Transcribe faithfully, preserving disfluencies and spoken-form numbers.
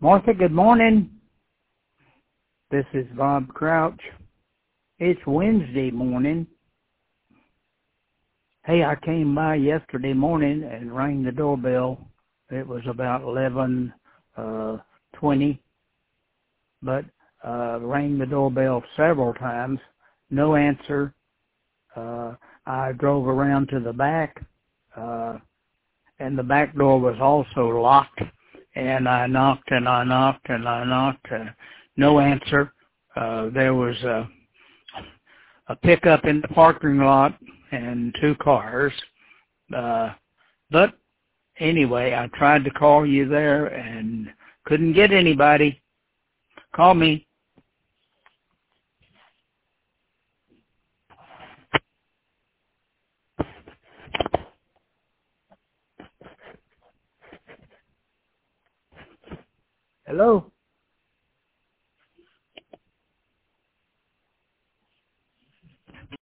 Martha, good morning. This is Bob Crouch. It's Wednesday morning. Hey, I came by yesterday morning and rang the doorbell. It was about eleven twenty, but uh, rang the doorbell several times. No answer. Uh, I drove around to the back, uh, and the back door was also locked. And I knocked and I knocked and I knocked. Uh, no answer. Uh, there was a, a pickup in the parking lot and two cars. Uh, but anyway, I tried to call you there and couldn't get anybody. Call me. Hello?